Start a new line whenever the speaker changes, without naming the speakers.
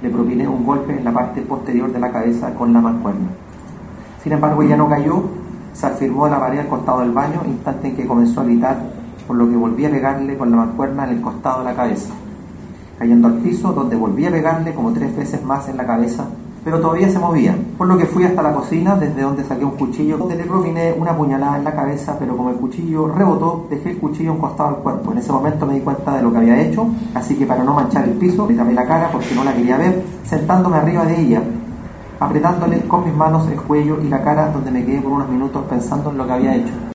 le propiné un golpe en la parte posterior de la cabeza con la mancuerna. Sin embargo, ella no cayó, se afirmó en la pared al costado del baño, instante en que comenzó a gritar, por lo que volví a pegarle con la mancuerna en el costado de la cabeza, cayendo al piso, donde volví a pegarle como 3 veces más en la cabeza, pero todavía se movía, por lo que fui hasta la cocina, desde donde saqué un cuchillo, donde le propiné una puñalada en la cabeza, pero como el cuchillo rebotó, dejé el cuchillo a un costado del cuerpo. En ese momento me di cuenta de lo que había hecho, así que para no manchar el piso, le tapé la cara porque no la quería ver, sentándome arriba de ella, apretándole con mis manos el cuello y la cara, donde me quedé por unos minutos pensando en lo que había hecho.